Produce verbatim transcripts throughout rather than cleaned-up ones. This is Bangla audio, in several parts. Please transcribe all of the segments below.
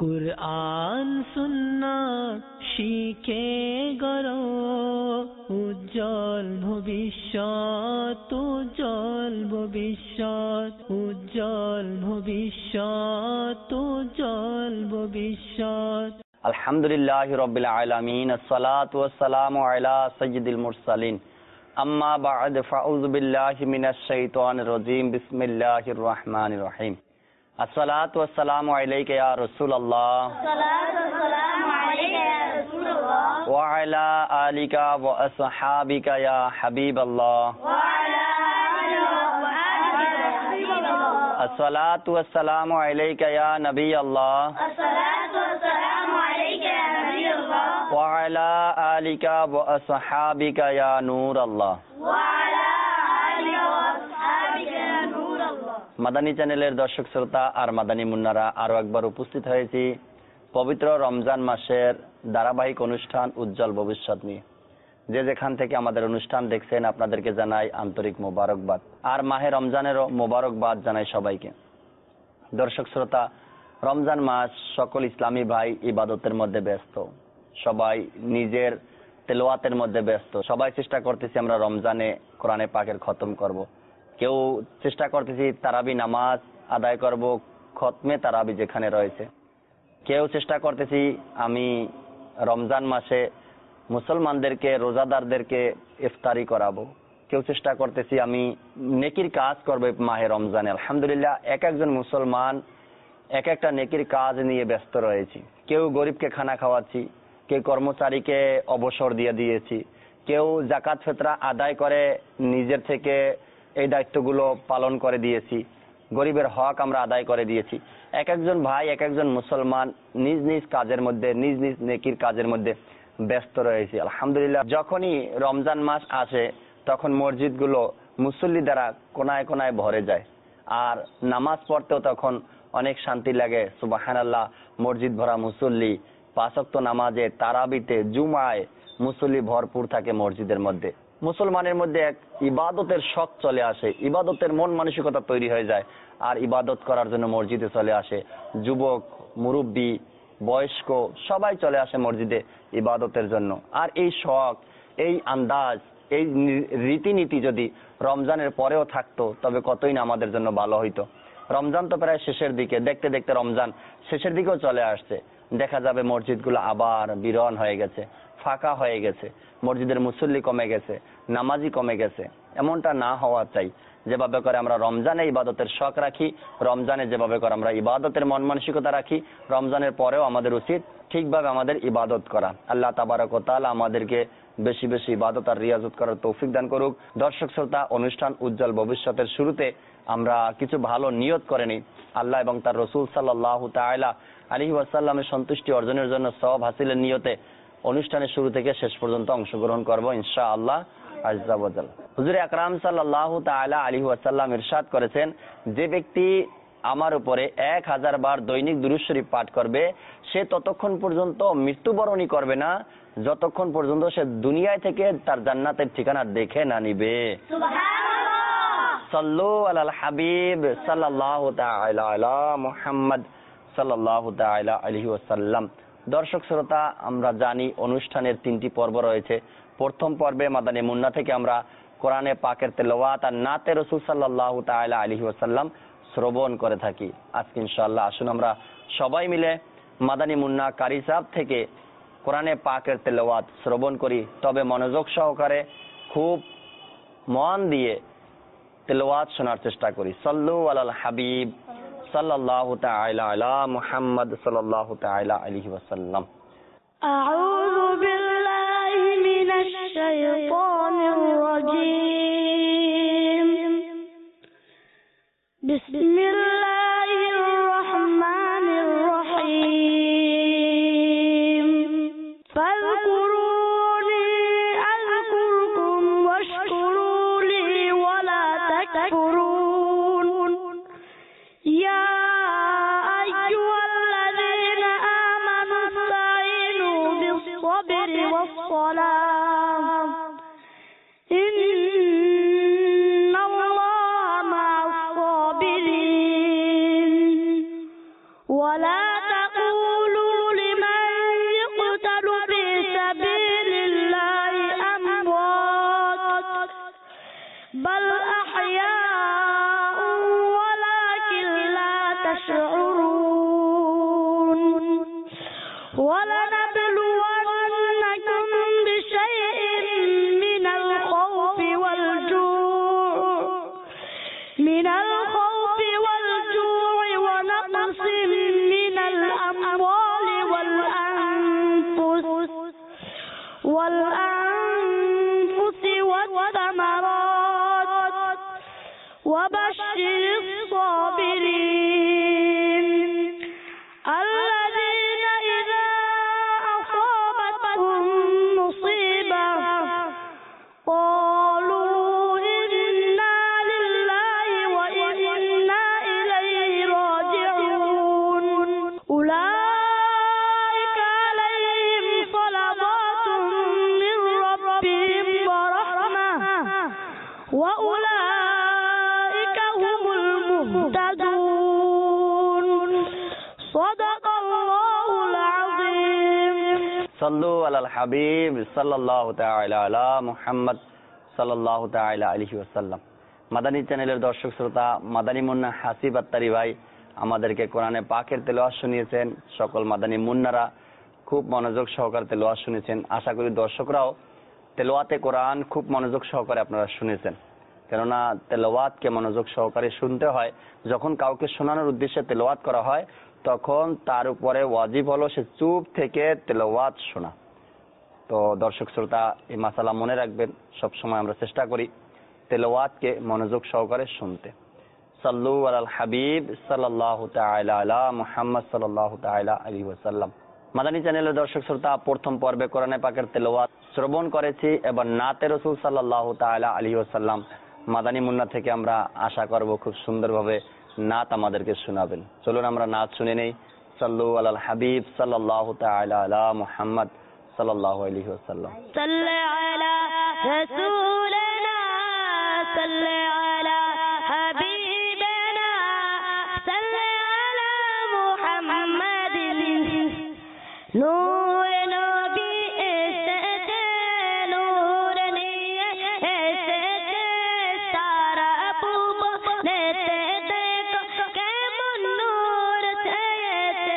কুরআন সুন্নাহ শিখে গড়ো উজ্জ্বল ভবিষ্যৎ, উজ্জ্বল ভবিষ্যৎ, উজ্জ্বল ভবিষ্যৎ, উজ্জ্বল ভবিষ্যৎ। আলহামদুলিল্লাহি রাব্বিল আলামিন, আসসালাতু ওয়াসসালামু আলা সাইয়্যিদিল মুরসালিন, আম্মা বা'দ, ফাউযু বিল্লাহি মিনাশ শাইতানির রাজীম, বিসমিল্লাহির রহমানির রহিম। আসসালাতু ওয়াসসালামু আলাইকা ইয়া রাসূলুল্লাহ, আসসালাতু ওয়াসসালামু আলাইকা ইয়া রাসূলুল্লাহ, ওয়া আলা আলিকা ওয়া আসহাবিকা ইয়া হাবিবাল্লাহ, ওয়া আলা আলিকা ওয়া আসহাবিকা ইয়া হাবিবাল্লাহ। আসসালাতু ওয়াসসালামু আলাইকা ইয়া নবিয়াল্লাহ, আসসালাতু ওয়াসসালামু আলাইকা ইয়া নবিয়াল্লাহ, ওয়া আলা আলিকা ওয়া আসহাবিকা ইয়া নূরাল্লাহ, ওয়া আলা আলিকা ওয়া আসহাবিকা ইয়া নূরাল্লাহ। মাদানী চ্যানেলের দর্শক শ্রোতা আর মাদানী মুন্নারা, আরো একবার উপস্থিত হয়েছি পবিত্র রমজান মাসের ধারাবাহিক অনুষ্ঠান উজ্জ্বল ভবিষ্যৎ নিয়ে। যে যেখান থেকে আমাদের অনুষ্ঠান দেখছেন আপনাদেরকে জানাই আন্তরিক মোবারকবাদ, আর মাহে রমজানেরও মোবারকবাদ জানাই সবাইকে। দর্শক শ্রোতা, রমজান মাস সকল ইসলামী ভাই ইবাদতের মধ্যে ব্যস্ত, সবাই নিজের তেলাওয়াতের মধ্যে ব্যস্ত। সবাই চেষ্টা করতেছি আমরা রমজানে কোরআনে পাকের খতম করব। কেউ চেষ্টা করতেছি তারাবি নামাজ আদায় করব, খতমে তারাবি যেখানে রয়েছে। কেউ চেষ্টা করতেছি আমি রমজান মাসে মুসলমানদেরকে, রোজাদারদেরকে ইফতারি করাবো। কেউ চেষ্টা করতেছি আমি নেকির কাজ করবো মাহে রমজানে। আলহামদুলিল্লাহ, এক একজন মুসলমান এক একটা নেকির কাজ নিয়ে ব্যস্ত রয়েছি। কেউ গরিবকে খানা খাওয়াচ্ছি, কেউ কর্মচারীকে অবসর দিয়ে দিয়েছি, কেউ জাকাত ফিতরা আদায় করে নিজের থেকে এই দায়িত্বগুলো পালন করে দিয়েছি, গরিবের হক আমরা আদায় করে দিয়েছি। এক একজন ভাই, এক একজন মুসলমান নিজ নিজ কাজের মধ্যে, নিজ নিজ নেকির কাজের মধ্যে ব্যস্ত রয়েছে। আলহামদুলিল্লাহ, যখনই রমজান মাস আসে তখন মসজিদগুলো মুসল্লি দ্বারা কোনায় কোনায় ভরে যায়, আর নামাজ পড়তেও তখন অনেক শান্তি লাগে। সুবহানাল্লাহ, মসজিদ ভরা মুসল্লি, পাঁচ ওয়াক্ত নামাজে, তারাবিতে, জুমায় মুসল্লি ভরপুর থাকে মসজিদের মধ্যে। মুসলমানের মধ্যে এক ইবাদতের শখ চলে আসে, ইবাদতের মন মানসিকতা তৈরি হয়ে যায়, আর ইবাদত করার জন্য মসজিদে চলে আসে। যুবক, মুরব্বী, বয়স্ক সবাই চলে আসে মসজিদে ইবাদতের জন্য। আর এই শখ, এই আন্দাজ, এই রীতিনীতি যদি রমজানের পরেও থাকতো তবে কতই না আমাদের জন্য ভালো হইতো। রমজান তো প্রায় শেষের দিকে, দেখতে দেখতে রমজান শেষের দিকেও চলে আসছে। দেখা যাবে মসজিদগুলো আবার বিরন হয়ে গেছে, ফাঁকা হয়ে গেছে, মসজিদের মুসল্লি কমে গেছে, নামাজি কমে গেছে। এমনটা না হওয়া চাই। যেভাবে করে আমরা রমজানে ইবাদতের শখ রাখি, রমজানে যেভাবে করে আমরা ইবাদতের মন মানসিকতা রাখি, রমজানের পরেও আমাদের উচিত ঠিকভাবে আমাদের ইবাদত করা। আল্লাহ তাবারক ওয়া তাআলা আমাদেরকে বেশি বেশি ইবাদত আর রিয়াজত করার তৌফিক দান করুক। দর্শক শ্রোতা, অনুষ্ঠান উজ্জ্বল ভবিষ্যতের শুরুতে আমরা কিছু ভালো নিয়ত করে নিই। আল্লাহ এবং তার রসুল সাল্লাল্লাহু তাআলা আলাইহি ওয়াসাল্লামের সন্তুষ্টি অর্জনের জন্য সওয়াব হাসিলের নিয়তে অনুষ্ঠানের শুরু থেকে শেষ পর্যন্ত অংশগ্রহণ করব ইনশাআল্লাহ আযজা ওয়া জাল। হুজুর আকরাম সাল্লাল্লাহু তাআলা আলাইহি ওয়াসাল্লাম ইরশাদ করেছেন, যে ব্যক্তি আমার উপরে এক হাজার বার দৈনিক দুরূদ শরীফ পাঠ করবে, সে ততক্ষণ পর্যন্ত মৃত্যুবরণই করবে না যতক্ষণ পর্যন্ত সে দুনিয়ায় থেকে তার জান্নাতের ঠিকানা দেখে না নিবে। সুবহানাল্লাহ। সাল্লু আলাল হাবিব সাল্লাল্লাহু তাআলা আলা মুহাম্মদ সাল্লাল্লাহু তাআলা আলাইহি ওয়াসাল্লাম। দর্শক শ্রোতা, আমরা জানি অনুষ্ঠানের তিনটি পর্ব রয়েছে। প্রথম পর্বে মাদানী মুন্না থেকে আমরা কোরআনে পাকের তেলাওয়াত আর নাতে রাসূল সাল্লাল্লাহু তাআলা আলাইহি ওয়াসাল্লাম শ্রবণ করে থাকি। আজকে ইনশাআল্লাহ আসুন আমরা সবাই মিলে মাদানী মুন্না কারি সাহেব থেকে কোরআনে পাকের তেলাওয়াত শ্রবণ করি। তবে মনোযোগ সহকারে, খুব মন দিয়ে তেলাওয়াত শোনার চেষ্টা করি। সাল্লু আলাল হাবিব সাল্লাল্লাহু তাআলা আলা মুহাম্মদ সাল্লাল্লাহু তাআলা আলাইহি ওয়াসাল্লাম। আউযু বিল্লাহি মিনাশ শাইতানির রাজীম। বিসমিল্লাহির রহমানির রহিম। ফাযকুরুনি আযকুরকুম ওয়াশকুরু লি ওয়া লা তাকফুরুন। ইয়া আইয়ুহাল্লাযীনা আমানু ইসতাঈনু বিস-সাবরি ওয়াস-সালাহ। ইন্নাল্লাহা মা'আস-সাবিরিন। ولنبلونكم بشيء من الخوف والجوع من الخوف والجوع ونقص من الأموال والأنفس والأنفس والثمرات وبشر الصابرين الذين إذا أصابتهم مصيبة قالوا إنا لله وإنا إليه راجعون أولئك عليهم صلوات من ربهم ورحمة وأولئك هم المهتدون صدق الله العظيم সাল্লু আলাল হাবিব সাল্লাল্লাহু তাআলা আলা মুহাম্মদ সাল্লাল্লাহু তাআলা আলাইহি ওয়াসাল্লাম। মাদানী চ্যানেলের দর্শক শ্রোতা, মাদানী মুন্না হাসিব আত্তারি ভাই আমাদেরকে কোরআনে পাকের তেলাওয়াত শুনিয়েছেন। সকল মাদানী মুন্নারা খুব মনোযোগ সহকারে তেলাওয়াত শুনেছেন। আশা করি দর্শকরাও তেলাওয়াতে কোরআন খুব মনোযোগ সহকারে আপনারা শুনেছেন। কেননা তেলাওয়াতকে মনোযোগ সহকারে শুনতে হয়। যখন কাউকে শোনানোর উদ্দেশ্যে তেলাওয়াত করা হয় তখন তার উপরে ওয়াজিব হলো সে চুপ থেকে তেলাওয়াত শোনা। তো দর্শক শ্রোতা এই মাসালা মনে রাখবেন, সবসময় আমরা চেষ্টা করি তেলাওয়াতকে মনোযোগ সহকারে শুনতে। সাল্লু আলাল হাবিব সাল্লাল্লাহু তাআলা আলা মুহাম্মদ সাল্লাল্লাহু তাআলা আলাইহি ওয়াসাল্লাম। মাদানী চ্যানেলের দর্শক শ্রোতা, প্রথম পর্বে কোরআনে পাকের তেলাওয়াত শ্রবণ করেছি। এবার নাতে রাসূল সাল্লাল্লাহু তাআলা আলাইহি ওয়াসাল্লাম মাদানী মুন্না থেকে আমরা আশা করব খুব সুন্দরভাবে নাত আমাদেরকে শোনাবেন। চলুন আমরা নাত শুনে নেই। সাল্লু আলাল হাবিব সাল্লাল্লাহু তাআলা আলা মুহাম্মদ সাল্লাল্লাহু আলাইহি ওয়াসাল্লাম। صل على رسولنا صل على حبيبنا صل على محمد نور نبی এসেছে নূর নিয়ে এসেছে সারা ভুবনেতে দেখো কেমন নূর ছেয়েছে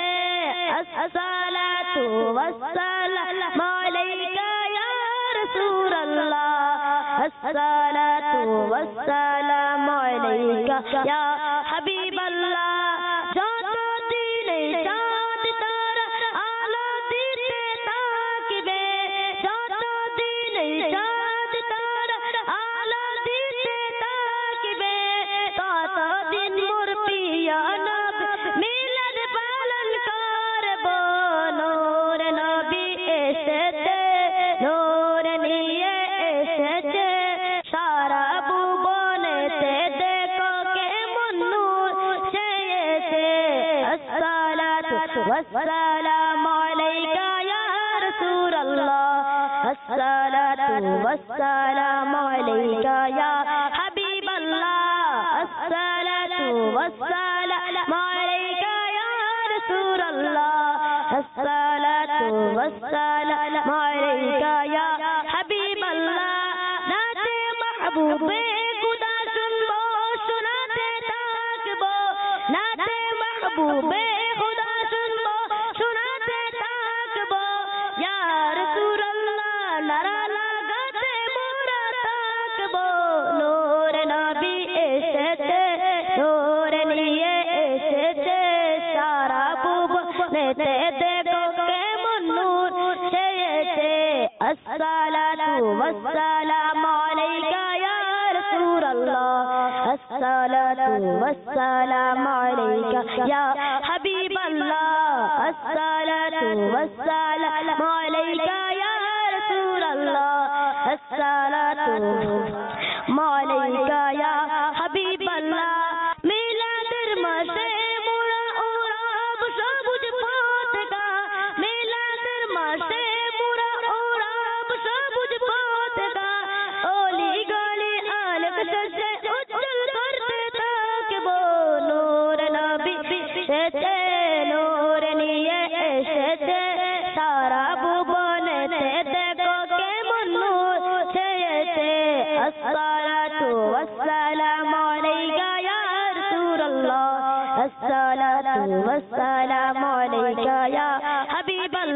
আসসালাতু ওয়াসসালামু আলাইকা ইয়া রাসূলুল্লাহ আসসালাতু ওয়াসসালামু আলাইকা ইয়া হাবিবাল্লাহ যত দিনে চাঁদ তারা আলো দিতে থাকবে যত দিনে চাঁদ তারা আলো দিতে থাকবে তত দিন মোর প্রিয় নবী মিলাদ পালন করব নূর নবী এসেছে নূর নিয়ে এসেছে সারা ভুবনেতে দেখো কেমন নূর ছেয়েছে আসসালাতু ওয়াসসালামু আলাইকা ইয়া রাসূলুল্লাহ আসসালাতু ওয়াসসালামু আলাইকা ইয়া হাবিবাল্লাহ আসসালাতু ওয়াসসালামু আলাইকা ইয়া রাসূলুল্লাহ আসসালাতু ওয়াসসালামু আলাইকা ইয়া হাবিবাল্লাহ নাতে মাহবুবে খুদা শুনবো শোনাতে থাকবো নাতে মাহবুবে খুদা শুনবো শোনাতে থাকবো ইয়া রাসূলুল্লাহ নারা লাগাতে মোরা থাকবো নূর নবী এসেছে নূর নিয়ে এসেছে সারা ভুবনেতে দেখো কেমন নূর ছেয়েছে আসসালাতু ওয়াসসালামু আলাইকা ইয়া রাসূলুল্লাহ আসসালাতু ওয়াসসালামু আলাইকা ইয়া হাবিবাল্লাহ আসসালাতু ওয়াসসালামু আলাইকা ইয়া রাসূলুল্লাহ আসসালাতু আলাইকা ইয়া হাবিবাল্লাহ মিলাদের মাসে মোরা ওরাব সবুজ পতাকা মিলাদের মাসে মোরা ওরাব সবুজ পতাকা অলি গলি আলোক শস্যে উজ্জ্বল করতে থাকবো নূর নবী এসেছে নূর নিয়ে এসেছে সারা ভুবনেতে দেখো কেমন নূর ছেয়েছে আসসালাতু ওয়াসসালামু আলাইকা ইয়া রাসূলুল্লাহ আসসালাতু ওয়াসসালামু আলাইকা ইয়া হাবিবাল্লাহ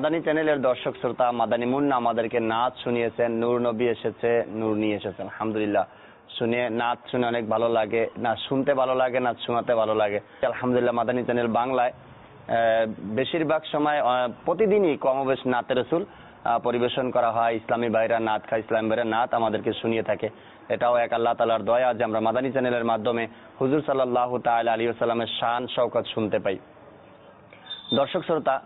মাদানী চ্যানেলের দর্শক শ্রোতা, মাদানী মুন্না আমাদেরকে নাচ শুনিয়েছেন, নূর নবী এসেছে, নূর নিয়ে এসেছেন, আলহামদুলিল্লাহ। শুনে নাচ শুনে অনেক ভালো লাগে, নাচ শুনতে ভালো লাগে, নাচ শোনাতে ভালো লাগে, আলহামদুলিল্লাহ। মাদানী চ্যানেল বাংলায় বেশিরভাগ সময় প্রতিদিনই কমবেশ নাতে রসুল পরিবেশন করা হয়। ইসলামী ভাইরা নাত খায়, ইসলামী ভাইরা নাত আমাদেরকে শুনিয়ে থাকে। এটাও এক আল্লাহ তাআলার দয়া যে আমরা মাদানী চ্যানেলের মাধ্যমে হুজুর সাল্লাল্লাহু তাআলা আলাইহি ওয়াসাল্লামের শান শওকত শুনতে পাই। দর্শক শ্রোতা,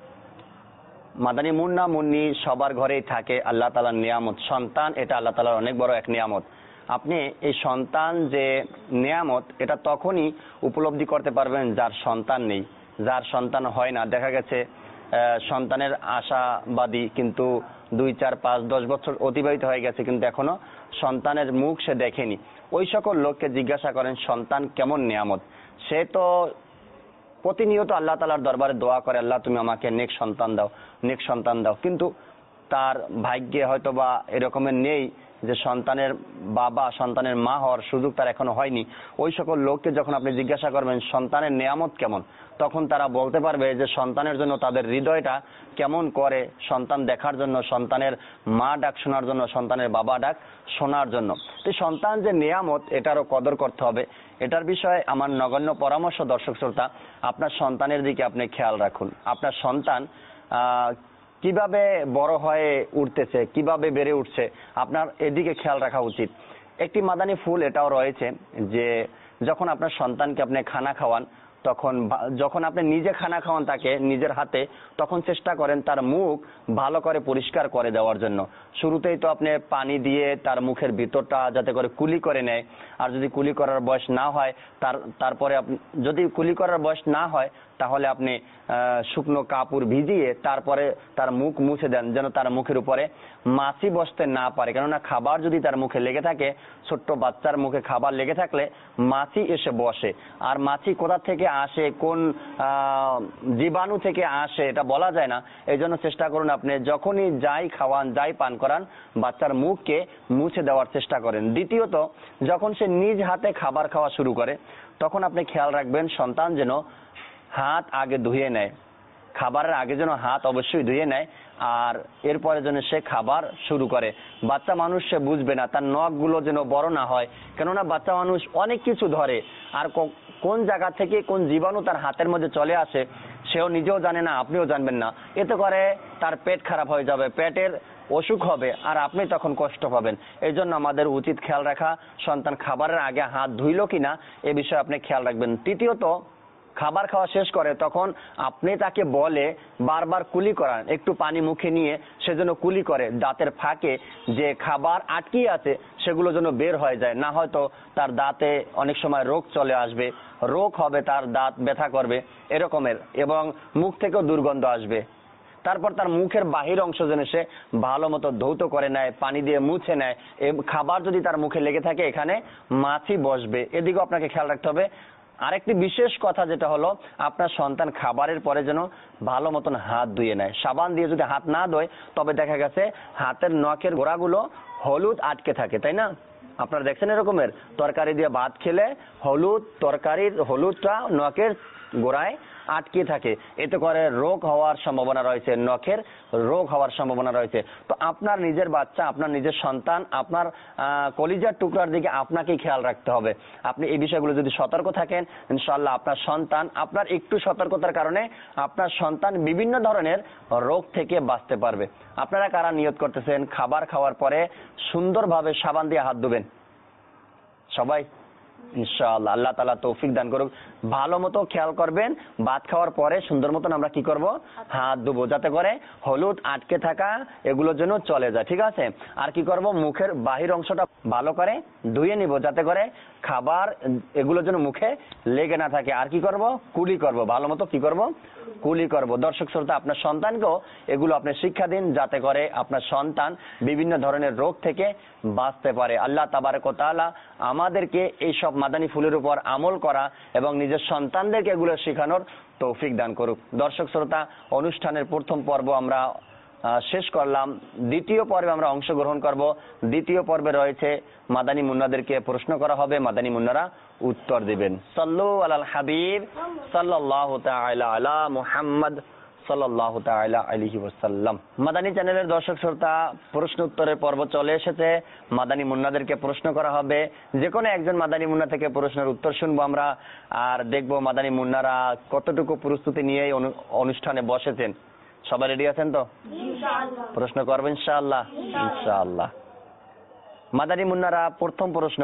মাদানী মুন্না মুন্নি সবার ঘরেই থাকে আল্লাহ তাআলার নিয়ামত। সন্তান এটা আল্লাহ তাআলার অনেক বড় এক নিয়ামত। আপনি এই সন্তান যে নিয়ামত, এটা তখনই উপলব্ধি করতে পারবেন যার সন্তান নেই, যার সন্তান হয় না। দেখা গেছে সন্তানের আশাবাদী, কিন্তু দুই চার পাঁচ দশ বছর অতিবাহিত হয়ে গেছে, কিন্তু এখনো সন্তানের মুখ সে দেখেনি। ওই সকল লোককে জিজ্ঞাসা করেন সন্তান কেমন নিয়ামত। সে তো প্রতিনিয়ত আল্লাহ তাআলার দরবারে দোয়া করে, আল্লাহ তুমি আমাকে নেক সন্তান দাও, নেক সন্তান দাও, কিন্তু তার ভাগ্যে হয়তো বা এরকমের নেই যে সন্তানের বাবা, সন্তানের মা হওয়ার সুযোগ তার এখনো হয়নি। ওই সকল লোককে যখন আপনি জিজ্ঞাসা করবেন সন্তানের নিয়ামত কেমন, তখন তারা বলতে পারবে যে সন্তানের জন্য তাদের হৃদয়টা কেমন করে, সন্তান দেখার জন্য, সন্তানের মা ডাক শোনার জন্য, সন্তানের বাবা ডাক শোনার জন্য। তো সন্তান যে নিয়ামত, এটারও কদর করতে হবে। এটার বিষয়ে আমার নগণ্য পরামর্শ, দর্শক শ্রোতা, আপনার সন্তানের দিকে আপনি খেয়াল রাখুন। আপনার সন্তান আহ কিভাবে বড় হয়ে উঠতেছে, কিভাবে বেড়ে উঠছে, আপনার এদিকে খেয়াল রাখা উচিত। একটি মাদানী ফুল এটাও রয়েছে যে যখন আপনার সন্তানকে আপনি খানা খাওয়ান, তখন যখন আপনি নিজে খানা খাওয়ান তাকে নিজের হাতে, তখন চেষ্টা করেন তার মুখ ভালো করে পরিষ্কার করে দেওয়ার জন্য। শুরুতেই তো আপনি পানি দিয়ে তার মুখের ভিতরটা যাতে করে কুলি করে নেয়। আর যদি কুলি করার বয়স না হয়, তার তারপরে যদি কুলি করার বয়স না হয়, তাহলে আপনি শুকনো কাপড় ভিজিয়ে তারপরে তার মুখ মুছে দেন, যেন তার মুখের উপরে মাছি বসতে না পারে। কেননা খাবার যদি তার মুখে লেগে থাকে, ছোট্ট বাচ্চার মুখে খাবার লেগে থাকলে মাছি এসে বসে। আর মাছি কোথা থেকে আসে, কোন জীবাণু থেকে আসে, এটা বলা যায় না। এই জন্য চেষ্টা করুন আপনি যখনই যাই খাওয়ান, যাই পান করান, বাচ্চার মুখকে মুছে দেওয়ার চেষ্টা করেন। দ্বিতীয়ত, যখন সে নিজ হাতে খাবার খাওয়া শুরু করে, তখন আপনি খেয়াল রাখবেন সন্তান যেন হাত আগে ধুয়ে নেয়। খাবারের আগে যেন হাত অবশ্যই ধুয়ে নেয়, আর এরপরে যেন সে খাবার শুরু করে। বাচ্চা মানুষ সে বুঝবে না, তার নখগুলো যেন বড় না হয়, কেননা বাচ্চা মানুষ অনেক কিছু ধরে, আর কোন জায়গা থেকে কোন জীবাণু তার হাতের মধ্যে চলে আসে সেও নিজেও জানে না, আপনিও জানবেন না। এতে করে তার পেট খারাপ হয়ে যাবে, পেটের অসুখ হবে, আর আপনি তখন কষ্ট পাবেন। এই জন্য আমাদের উচিত খেয়াল রাখা সন্তান খাবারের আগে হাত ধুইল কিনা, এ বিষয়ে আপনি খেয়াল রাখবেন। তৃতীয়ত, খাবার খাওয়া শেষ করে তখন আপনি তাকে বলে বারবার কুলি করান, একটু পানি মুখে নিয়ে সেজন্য কুলি করে, দাঁতের ফাঁকে যে খাবার আটকিয়ে আছে সেগুলো যেন বের হয়ে যায়, না হয়তো তার দাঁতে অনেক সময় রোগ চলে আসবে, রোগ হবে, তার দাঁত ব্যথা করবে এরকমের, এবং মুখ থেকেও দুর্গন্ধ আসবে। তারপর তার মুখের বাহির অংশ যেন সে ভালো মতো ধৌত করে নেয়, পানি দিয়ে মুছে নেয়। খাবার যদি তার মুখে লেগে থাকে, এখানে মাছি বসবে, এদিকেও আপনাকে খেয়াল রাখতে হবে। আরেকটি বিশেষ কথা যেটা হলো, আপনার সন্তান খাবারের পরে যেন ভালো মতন হাত ধুয়ে নেয়। সাবান দিয়ে যদি হাত না ধোয়, তবে দেখা গেছে হাতের নখের গোড়াগুলো হলুদ আটকে থাকে, তাই না? আপনারা দেখছেন এরকমের তরকারি দিয়ে ভাত খেলে হলুদ, তরকারির হলুদটা নখের গোড়ায় আটকে থাকে, এতে করে রোগ হওয়ার সম্ভাবনা রয়েছে, নখের রোগ হওয়ার সম্ভাবনা রয়েছে। তো আপনার নিজের বাচ্চা, আপনার নিজের সন্তান, আপনার কলিজার টুকরার দিকে আপনাকেই খেয়াল রাখতে হবে। আপনি এই বিষয়গুলো যদি সতর্ক থাকেন, ইনশাআল্লাহ আপনার সন্তান, আপনার একটু সতর্কতার কারণে আপনার সন্তান বিভিন্ন ধরনের রোগ থেকে বাঁচতে পারবে। আপনারা কারা নিয়ত করতেছেন খাবার খাওয়ার পরে সুন্দরভাবে সাবান দিয়ে হাত ধুবেন? সবাই ইনশাআল্লাহ, আল্লাহ তাআলা তৌফিক দান করুক। ভালো মতো খেয়াল করবেন, ভাত খাওয়ার পরে সুন্দর মতন আমরা কি করব, হাত ধুবো, যাতে করে হলুদ আটকে থাকা এগুলোর জন্য চলে যায়, ঠিক আছে? আর কি করব, মুখের বাহির অংশটা ভালো করে ধুয়ে নিব, যাতে করে খাবার এগুলোর জন্য মুখে লেগে না থাকে। আর কি করব, কুলি করব, ভালো মতো কি করব, কুলি করব। দর্শক শ্রোতা, আপনার সন্তানকেও এগুলো আপনি শিক্ষা দিন, যাতে করে আপনার সন্তান বিভিন্ন ধরনের রোগ থেকে বাঁচতে পারে। আল্লাহ তাবারক ওয়া তাআলা আমাদেরকে এই সব মাদানী ফুলের উপর আমল করা এবং নিজের সন্তানদেরকে এগুলো শেখানোর তৌফিক দান করুক। দর্শক শ্রোতা, অনুষ্ঠানের প্রথম পর্ব আমরা শেষ করলাম। দ্বিতীয় পর্বে আমরা অংশগ্রহণ করব। দ্বিতীয় পর্বে রয়েছে মাদানী মুন্নাদেরকে প্রশ্ন করা হবে, মাদানী মুন্নারা উত্তর দিবেন। সাল্লু আলাল হাবিব সাল্লাল্লাহু তাআলা আলা মুহাম্মদ সাল্লাল্লাহু তাআলা আলাইহি ওয়াসাল্লাম। মাদানী চ্যানেলের দর্শক শ্রোতা, প্রশ্ন উত্তরের পর্ব চলে এসেছে। মাদানী মুন্নাদেরকে প্রশ্ন করা হবে। যে কোনো একজন মাদানী মুন্না থেকে প্রশ্নের উত্তর শুনবো আমরা, আর দেখবো মাদানী মুন্নারা কতটুকু প্রস্তুতি নিয়ে এই অনু- অনুষ্ঠানে বসেছেন। সবাই রেডি আছেন তো? ইনশাআল্লাহ। প্রশ্ন করবেন ইনশাআল্লাহ? ইনশাআল্লাহ। মাদানী মুন্নারা, প্রথম প্রশ্ন,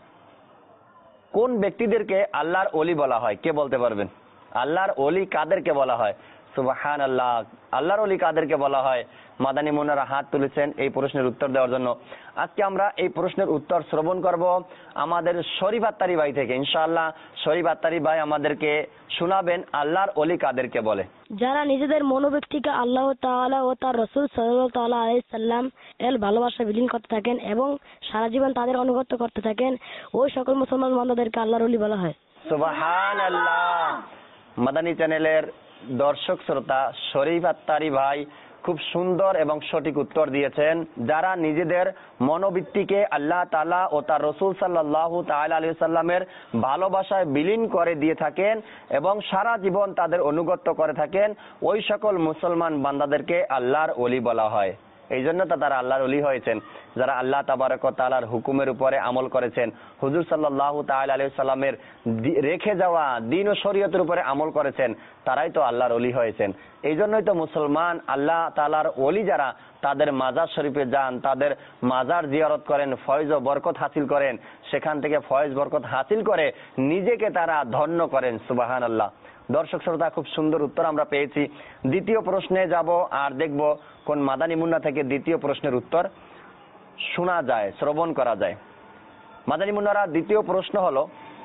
কোন ব্যক্তিদেরকে আল্লাহর ওলি বলা হয়? কে বলতে পারবেন? আল্লাহর ওলি কাদেরকে বলা হয়? সুবহানাল্লাহ। আল্লাহর ওলি কাদেরকে বলা হয়? মাদানী মুন্নারা হাত তুলেছেন এই প্রশ্নের উত্তর দেওয়ার জন্য। আজকে আমরা এই প্রশ্নের উত্তর শ্রবণ করব আমাদের শরীফ আত্তারি ভাই থেকে। ইনশাআল্লাহ শরীফ আত্তারি ভাই আমাদেরকে শোনাবেন আল্লাহর ওলি কাদেরকে বলে। যারা নিজেদের মনোব্যক্তিকে আল্লাহ তাআলা ও তার রাসূল সাল্লাল্লাহু তাআলা আলাইহি সাল্লাম এর ভালোবাসা বিলীন করতে থাকেন এবং সারা জীবন তাদের অনুগত করতে থাকেন, ওই সকল মুসলমান বান্দাদেরকে আল্লাহর ওলি বলা হয়। সুবহানাল্লাহ। মাদানী চ্যানেলের দর্শক শ্রোতা শরীফ আত্তারি ভাই খুব সুন্দর এবং সঠিক উত্তর দিয়েছেন। যারা নিজেদের মনোবৃত্তিকে আল্লাহ তাআলা ও তার রাসূল সাল্লাল্লাহু তাআলা আলাইহি সাল্লামের ভালোবাসায় বিলীন করে দিয়ে থাকেন এবং সারা জীবন তাদের অনুগত করে থাকেন, ওই সকল মুসলমান বান্দাদেরকে আল্লাহর ওলি বলা হয়। এই জন্য তো তারা আল্লাহর ওলি হয়েছেন। যারা আল্লাহ তাবারক ওয়া তাআলার হুকুমের উপরে আমল করেছেন, হুজুর সাল্লাল্লাহু তাআলা আলাইহি সাল্লামের রেখে যাওয়া দ্বীন ও শরীয়তের উপরে আমল করেছেন, তারাই তো আল্লাহর ওলি হয়েছেন। এই জন্যই তো মুসলমান আল্লাহ তাআলার ওলি যারা, তাদের মাজার শরীফে যান, তাদের মাজার জিয়ারত করেন, ফয়েজ ও বরকত হাসিল করেন, সেখান থেকে ফয়েজ বরকত হাসিল করে নিজেকে তারা ধন্য করেন। সুবহানাল্লাহ। দর্শক শ্রোতা, খুব সুন্দর উত্তর আমরা পেয়েছি। দ্বিতীয় প্রশ্নে যাব আর দেখব কোন মাদানী মুন্না থেকে দ্বিতীয় প্রশ্নের উত্তর শোনা যায়, শ্রবণ করা যায়। মাদানী মুন্নারা, দ্বিতীয় প্রশ্ন হলো,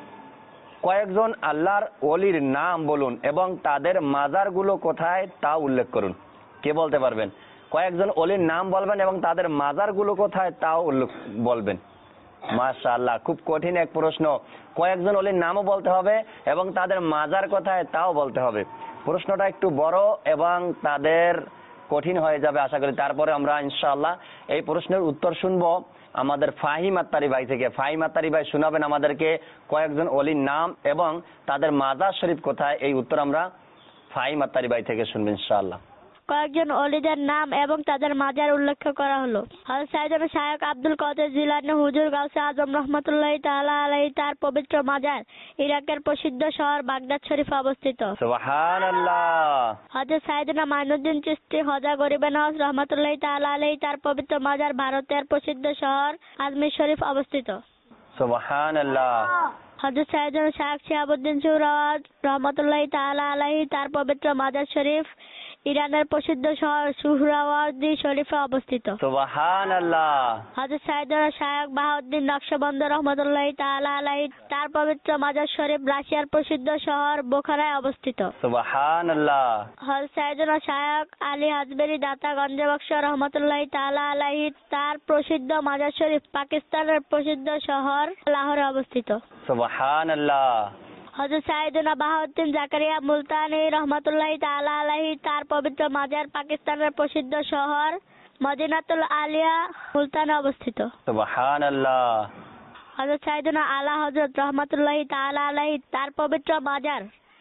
কয়েকজন আল্লাহর ওলির নাম বলুন এবং তাদের মাজারগুলো কোথায় তা উল্লেখ করুন। কে বলতে পারবেন? কয়েকজন ওলির নাম বলবেন এবং তাদের মাজারগুলো কোথায় তাও উল্লেখ বলবেন। মাশাআল্লাহ, খুব কঠিন এক প্রশ্ন। কয়েকজন ওলির নামও বলতে হবে এবং তাদের মাজার কোথায় তাও বলতে হবে। প্রশ্নটা একটু বড় এবং তাদের কঠিন হয়ে যাবে আশা করি। তারপরে আমরা ইনশাআল্লাহ এই প্রশ্নের উত্তর শুনবো আমাদের ফাহিম আত্তারি ভাই থেকে। ফাহিম আত্তারি ভাই শোনাবেন আমাদেরকে কয়েকজন ওলির নাম এবং তাদের মাজার শরীফ কোথায়। এই উত্তর আমরা ফাহিম আত্তারি ভাই থেকে শুনবো ইনশাআল্লাহ। কয়েকজন ওলিদের নাম এবং তাদের মাজার উল্লেখ করা হলো। হযরত সাইয়েদনা শায়খ আব্দুল কাদের জিলানী হুজুর গাউসে আজম রাহমাতুল্লাহি তাআলা আলাইহি তার পবিত্র মাজার ইরাকের প্রসিদ্ধ শহর বাগদাদ শরীফে অবস্থিত। সুবহানাল্লাহ। হযরত সাইয়েদনা মাইনুদ্দিন চিশতি হযা গরিবে নওয়াজ রাহমাতুল্লাহি তাআলা আলাইহি তার পবিত্র মাজার ভারতের প্রসিদ্ধ শহর আজমির শরীফ অবস্থিত। সুবহানাল্লাহ। হযরত সাইয়েদনা শায়খ শিহাবুদ্দিন সুহরাওয়ার্দী রাহমাতুল্লাহি তাআলা আলাইহি তার পবিত্র মাজার শরীফ ইরানের প্রসিদ্ধ শহর সুহরাওয়ার্দী শরীফে অবস্থিত। সুবহানাল্লাহ। হযরত সাইয়েদনা শায়খ বাহাউদ্দিন নকশবন্দ রাহমাতুল্লাহি তাআলা আলাইহি তার পবিত্র মাজার শরীফ রাশিয়ার প্রসিদ্ধ শহর বোখারায় অবস্থিত। সুবহানাল্লাহ। হযরত সাইয়েদনা শায়খ আলী হাজবেরি দাতা গঞ্জবক্স রহমতুল্লাহি তাআলা আলাইহি তার প্রসিদ্ধ মাজার শরীফ পাকিস্তানের প্রসিদ্ধ শহর লাহোরে অবস্থিত। সুবহানাল্লাহ। হযরত সাইয়েদনা বাহাউদ্দিন জাকারিয়া মুলতানি রহমতুল্লাহি তাআলা আলাইহি তার পবিত্র মাজার পাকিস্তানের প্রসিদ্ধ শহর মদিনাতুল আলিয়া মুলতানে অবস্থিত। সুবহানাল্লাহ। হযরত সাইয়েদনা আলা হযরত রহমতুল্লাহি তাআলা আলাইহি তার পবিত্র মাজার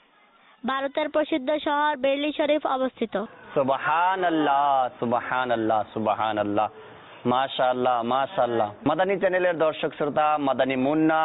ভারতের প্রসিদ্ধ শহর বেরলি শরীফ অবস্থিত। সুবহানাল্লাহ। সুবহানাল্লাহ। সুবহানাল্লাহ। মাশাআল্লাহ, মাশাআল্লাহ। মাদানী চ্যানেলের দর্শক শ্রোতা, মাদানী মুন্না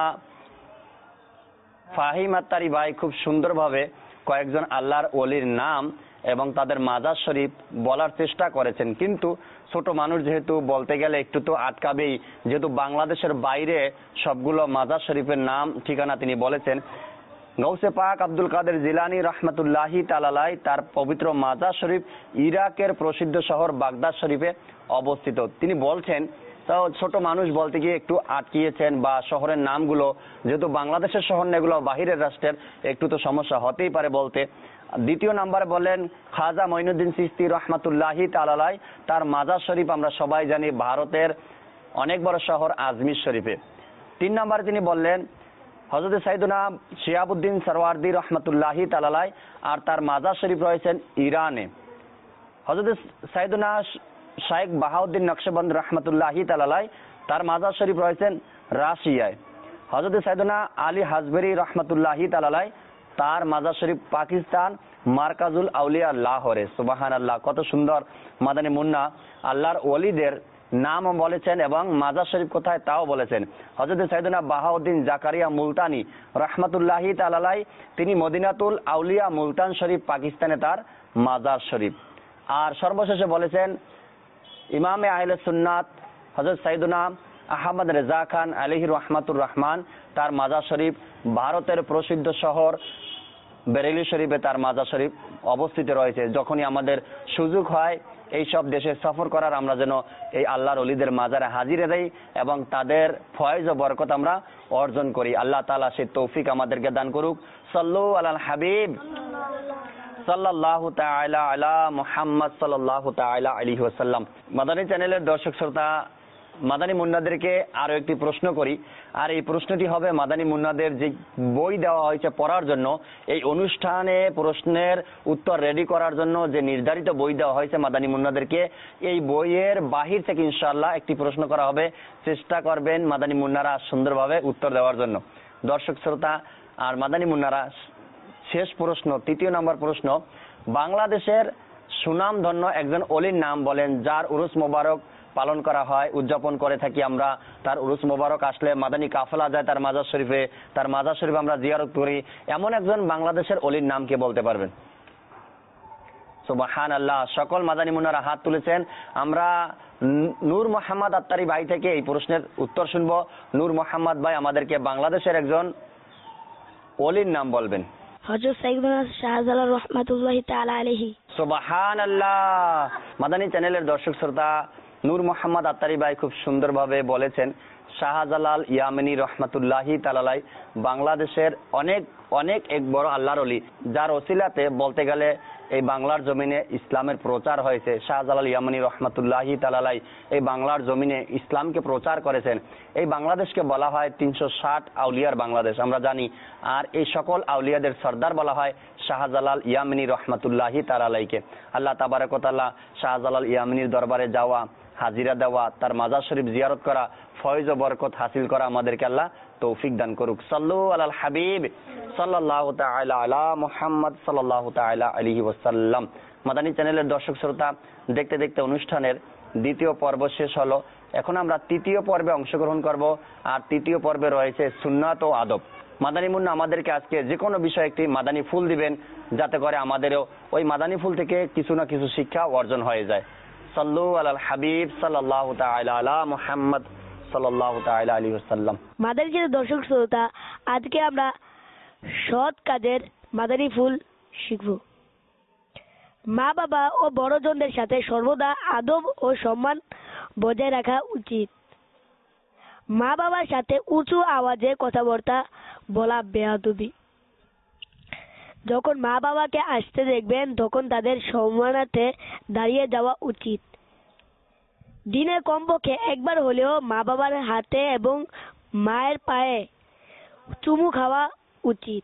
ফাহিম আত্তারি ভাই খুব সুন্দরভাবে কয়েকজন আল্লাহর ওলির নাম এবং তাদের মাজার শরীফ বলার চেষ্টা করেছেন। কিন্তু ছোট মানুষ যেহেতু বলতে গেলে একটু তো আটকাবেই, যেহেতু বাংলাদেশের বাইরে সবগুলো মাজার শরীফের নাম ঠিকানা তিনি বলেছেন। গৌসে পাক আব্দুল কাদের জিলানী রাহমাতুল্লাহি তাআলা আলাইহি তার পবিত্র মাজার শরীফ ইরাকের প্রসিদ্ধ শহর বাগদাদ শরীফে অবস্থিত। তিনি বলছেন, তো ছোট মানুষ বলতে গিয়ে একটু আটকিয়েছেন, বা শহরের নামগুলো যেহেতু বাংলাদেশের শহর না, এগুলো বাহিরের রাষ্ট্রের, একটু তো সমস্যা হতেই পারে বলতে। দ্বিতীয় নাম্বারে বলেন খাজা মঈনুদ্দিন চিশতি রাহমাতুল্লাহি তাআলা আলাইহি তার মাজার শরীফ আমরা সবাই জানি ভারতের অনেক বড় শহর আজমির শরীফে। তিন নাম্বারে তিনি বললেন হযরত সাইয়েদনা শিহাবুদ্দিন সরওয়ার্দী রাহমাতুল্লাহি তাআলা আলাইহি আর তার মাজার শরীফ রয়েছেন ইরানে। হযরত সাইয়েদনা শায়খ বাহাউদ্দিন নকশবন্দ রাহমাতুল্লাহি তাআলা আলাইহি তার মাজার শরীফ রয়েছেন রাশিয়ায়। হযরত সাইয়েদনা আলী হাজবেরি রাহমাতুল্লাহি তাআলা আলাইহি তার মাজার শরীফ পাকিস্তান মার্কাজুল আউলিয়া লাহোরে। সুবহানাল্লাহ, কত সুন্দর মাদানী মুন্না আল্লাহর ওলিদের নাম বলেছেন এবং মাজার শরীফ কোথায় তাও বলেছেন। হযরত সাইয়েদনা বাহাউদ্দিন জাকারিয়া মুলতানি রাহমাতুল্লাহি তাআলা আলাইহি তিনি মদিনাতুল আউলিয়া মুলতান শরীফ পাকিস্তানে তার মাজার শরীফ। আর সর্বশেষে বলেছেন ইমামে আহলে সুন্নাত হযরত সাইয়েদনা আহমদ রেজা খান আলাইহি রহমাতুর রহমান তার মাজার শরীফ ভারতের প্রসিদ্ধ শহর বেরেলি শরীফে তার মাজার শরীফ অবস্থিত রয়েছে। যখনই আমাদের সুযোগ হয় এই সব দেশে সফর করার, আমরা যেন এই আল্লাহর ওলিদের মাজারে হাজির দেই এবং তাদের ফয়েজ ও বরকত আমরা অর্জন করি। আল্লাহ তাআলা সেই তৌফিক আমাদেরকে দান করুক। সাল্লু আলাল হাবিব সাল্লাল্লাহু তাআলা আলা মুহাম্মদ সাল্লাল্লাহু তাআলা আলাইহি ওয়াসাল্লাম। মাদানী চ্যানেলের দর্শক শ্রোতা, মাদানী মুন্নাদেরকে আরো একটি প্রশ্ন করি, আর এই প্রশ্নটি হবে মাদানী মুন্নাদের যে বই দেওয়া হয়েছে পড়ার জন্য, এই অনুষ্ঠানে প্রশ্নের উত্তর রেডি করার জন্য যে নির্ধারিত বই দেওয়া হয়েছে মাদানী মুন্নাদেরকে, এই বইয়ের বাহির থেকে ইনশাআল্লাহ একটি প্রশ্ন করা হবে। চেষ্টা করবেন মাদানী মুন্নারা সুন্দরভাবে উত্তর দেওয়ার জন্য। দর্শক শ্রোতা আর মাদানী মুন্নারা, শেষ প্রশ্ন, তৃতীয় নম্বর প্রশ্ন, বাংলাদেশের সুনামধন্য একজন অলির নাম বলেন যার উরুস মোবারক পালন করা হয়, উদযাপন করে থাকি আমরা। তার উরুস মোবারক আসলে মাদানী কাফেলা যায় তার মাজার শরীফে, তার মাজার শরীফ আমরা জিয়ারত করি। এমন একজন বাংলাদেশের অলির নাম কে বলতে পারবেন? সুবহানাল্লাহ, সকল মাদানী মুন্নারা হাত তুলেছেন। আমরা নূর মোহাম্মদ আত্তারি ভাই থেকে এই প্রশ্নের উত্তর শুনবো। নূর মোহাম্মদ ভাই আমাদেরকে বাংলাদেশের একজন অলির নাম বলবেন। হযরত সাইয়েদনা শাহজালাল রাহমাতুল্লাহি তাআলা আলাইহি। সুবহানাল্লাহ। মাদানী চ্যানেলের দর্শক শ্রোতা, নূর মোহাম্মদ আত্তারি ভাই খুব সুন্দরভাবে বলেছেন শাহজালাল ইয়ামানি রহমাতুল্লাহি তাআলা আলাইহি বাংলাদেশের অনেক অনেক এক বড় আল্লাহর ওলি, যার ওসিলাতে বলতে গেলে এই বাংলার জমিনে ইসলামের প্রচার হয়েছে। শাহজালাল ইয়ামানি রহমাতুল্লাহি তাআলা আলাইহি এই বাংলার জমিনে ইসলামকে প্রচার করেছেন। এই বাংলাদেশকে বলা হয় তিনশো ষাট আউলিয়ার বাংলাদেশ, আমরা জানি। আর এই সকল আউলিয়াদের সর্দার বলা হয় শাহজালাল ইয়ামানি রহমাতুল্লাহি তাআলা আলাইহিকে। আল্লাহ তাবারক ওয়া তাআলা শাহজালাল ইয়ামানির দরবারে যাওয়া, হাজিরা দেওয়া, তার মাজার শরীফ জিয়ারত করা, ফয়েজ ও বরকত হাসিল করা আমাদেরকে আল্লাহ তৌফিক দান করুক। সাল্লু আলাল হাবিব সাল্লাল্লাহু তাআলা আলা মুহাম্মদ সাল্লাল্লাহু তাআলা আলাইহি ওয়াসাল্লাম। মাদানী চ্যানেলের দর্শক শ্রোতা, দেখতে দেখতে অনুষ্ঠানের দ্বিতীয় পর্ব শেষ হলো। এখন আমরা তৃতীয় পর্বে অংশগ্রহণ করব। আর তৃতীয় পর্বে রয়েছে সুন্নাত ও আদব। মাদানী মুন্না আমাদেরকে আজকে যে কোনো বিষয়ে একটি মাদানী ফুল দিবেন, যাতে করে আমাদেরও ওই মাদানী ফুল থেকে কিছু না কিছু শিক্ষা অর্জন হয়ে যায়। সাল্লু আলাল হাবিব সাল্লাল্লাহু তাআলা আলা মুহাম্মদ সাল্লাল্লাহু তাআলা আলাইহি ওয়াসাল্লাম। মাদানী চ্যানেলের দর্শক শ্রোতা, আজকে আমরা সৎ কাজের মাদানী ফুল শিখব। মা বাবা ও বড়জনদের সাথে সর্বদা আদব ও সম্মান বজায় রাখা উচিত। মা বাবার সাথে উঁচু আওয়াজে কথাবার্তা বলা বেয়াদবি। যখন মা বাবাকে আসতে দেখবেন তখন তাদের সম্মানার্থে দাঁড়িয়ে যাওয়া উচিত। দিনে কমপক্ষে একবার হলেও মা বাবার হাতে এবং মায়ের পায়ে চুমু খাওয়া উচিত।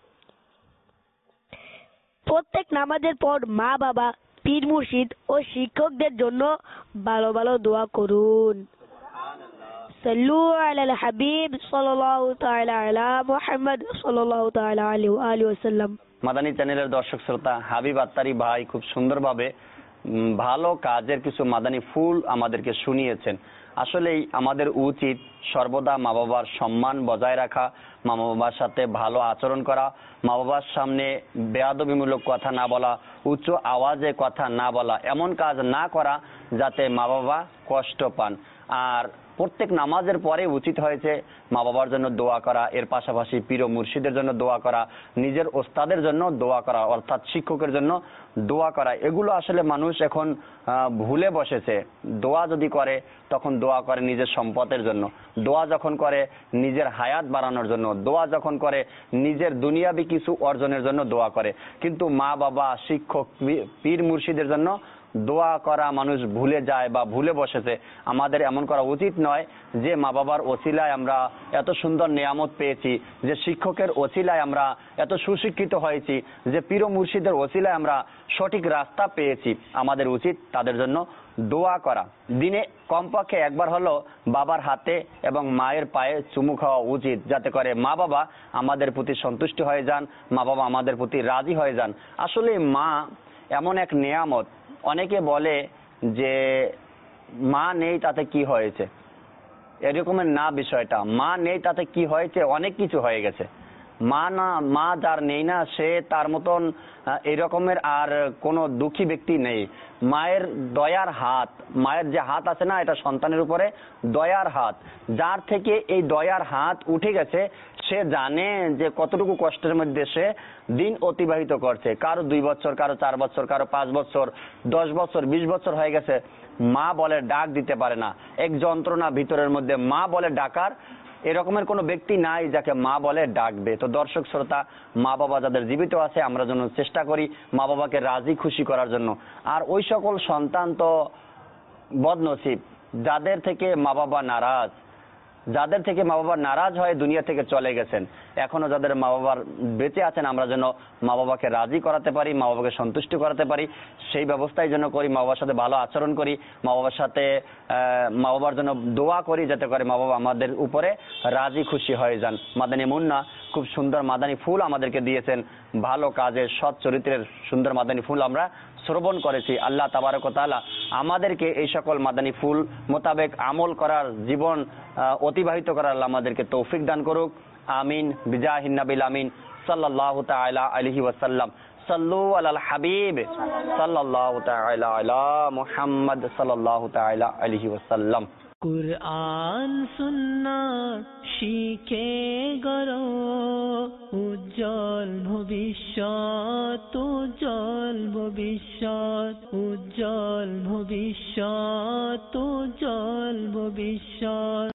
প্রত্যেক নামাজের পর মা বাবা, পীর মুর্শিদ ও শিক্ষকদের জন্য ভালো ভালো দোয়া করুন। সাল্লু আলাল হাবিব সাল্লাল্লাহু তাআলা আলা মুহাম্মদ সাল্লাল্লাহু তাআলা আলাইহি ওয়া আলিহি ওয়াসাল্লাম। মাদানী চ্যানেলের দর্শক শ্রোতা, হাবিব আত্তারি ভাই খুব সুন্দরভাবে ভালো কাজের কিছু মাদানী ফুল আমাদেরকে শুনিয়েছেন। আসলেই আমাদের উচিত সর্বদা মা বাবার সম্মান বজায় রাখা, মা বাবার সাথে ভালো আচরণ করা, মা বাবার সামনে বেয়াদবিমূলক কথা না বলা, উচ্চ আওয়াজে কথা না বলা, এমন কাজ না করা যাতে মা বাবা কষ্ট পান। আর প্রত্যেক নামাজের পরে উচিত হয়েছে মা বাবার জন্য দোয়া করা, এর পাশাপাশি পীর ও মুর্শিদের জন্য দোয়া করা, নিজের ওস্তাদের জন্য দোয়া করা, অর্থাৎ শিক্ষকের জন্য দোয়া করা। এগুলো আসলে মানুষ এখন ভুলে বসেছে। দোয়া যদি করে তখন দোয়া করে নিজের সম্পদের জন্য, দোয়া যখন করে নিজের হায়াত বাড়ানোর জন্য, দোয়া যখন করে নিজের দুনিয়াবি কিছু অর্জনের জন্য দোয়া করে। কিন্তু মা বাবা, শিক্ষক, পীর মুর্শিদের জন্য দোয়া করা মানুষ ভুলে যায় বা ভুলে বসেছে। আমাদের এমন করা উচিত নয় যে মা বাবার ওসিলায় আমরা এত সুন্দর নিয়ামত পেয়েছি, যে শিক্ষকের ওসিলায় আমরা এত সুশিক্ষিত হয়েছি, যে পীর মুর্শিদের ওসিলায় আমরা সঠিক রাস্তা পেয়েছি। আমাদের উচিত তাদের জন্য দোয়া করা। দিনে কমপক্ষে একবার হলো বাবার হাতে এবং মায়ের পায়ে চুমু খাওয়া উচিত, যাতে করে মা বাবা আমাদের প্রতি সন্তুষ্ট হয়ে যান, মা বাবা আমাদের প্রতি রাজি হয়ে যান। আসলে মা এমন এক নিয়ামত। অনেকে বলে যে মা নেই তাতে কি হয়েছে, এরকমের না বিষয়টা। মা নেই তাতে কি হয়েছে, অনেক কিছু হয়ে গেছে। মা না মা যার নেই না সে তার মতন এরকমের আর কোনো দুঃখী ব্যক্তি নেই। মায়ের দয়ার হাত, মায়ের যে হাত আছে না, এটা সন্তানের উপরে দয়ার হাত। যার থেকে এই দয়ার হাত উঠে গেছে সে জানে যে কতটুকু কষ্টের মধ্যে সে দিন অতিবাহিত করছে। কারো দুই বছর, কারো চার বছর, কারো পাঁচ বছর, দশ বছর, বিশ বছর হয়ে গেছে, মা বলে ডাক দিতে পারে না। এক যন্ত্রণা ভিতরের মধ্যে, মা বলে ডাকার এরকমের কোনো ব্যক্তি নাই যাকে মা বলে ডাকবে। তো দর্শক শ্রোতা, মা বাবা যাদের জীবিত আছে আমরা যেন চেষ্টা করি মা বাবাকে রাজি খুশি করার জন্য। আর ওই সকল সন্তান তো বদনসিব যাদের থেকে মা বাবা নারাজ, যাদের থেকে মা বাবা নারাজ হয়ে দুনিয়া থেকে চলে গেছেন। এখনো যাদের মা বাবার বেঁচে আছেন আমরা যেন মা বাবাকে রাজি করাতে পারি, মা বাবাকে সন্তুষ্ট করাতে পারি, সেই ব্যবস্থাই যেন করি। মা বাবার সাথে ভালো আচরণ করি, মা বাবার সাথে মা বাবার জন্য দোয়া করি, যাতে করে মা বাবা আমাদের উপরে রাজি খুশি হয়ে যান। মাদানী মুন্না খুব সুন্দর মাদানী ফুল আমাদেরকে দিয়েছেন, ভালো কাজের সৎ চরিত্রের সুন্দর মাদানী ফুল আমরা শ্রবণ করেছি। আল্লাহ তাবারক ওয়া তাআলা আমাদেরকে এই সকল মাদানী ফুল মোতাবেক আমল করার, জীবন অতিবাহিত করার আল্লাহ আমাদেরকে তৌফিক দান করুক। আমিন বিজাহিন নবিল আমিন সাল্লাল্লাহু তাআলা আলাইহি ওয়াসাল্লাম। সাল্লু আলাল হাবিব সাল্লাল্লাহু তাআলা আলা মুহাম্মদ সাল্লাল্লাহু তাআলা আলাইহি ওয়াসাল্লাম। কুরআন সুন্নাত শিখে গড়ো উজ্জ্বল ভবিষ্যৎ, উজ্জ্বল ভবিষ্যৎ, উজ্জ্বল ভবিষ্যৎ, উজ্জ্বল ভবিষ্যৎ।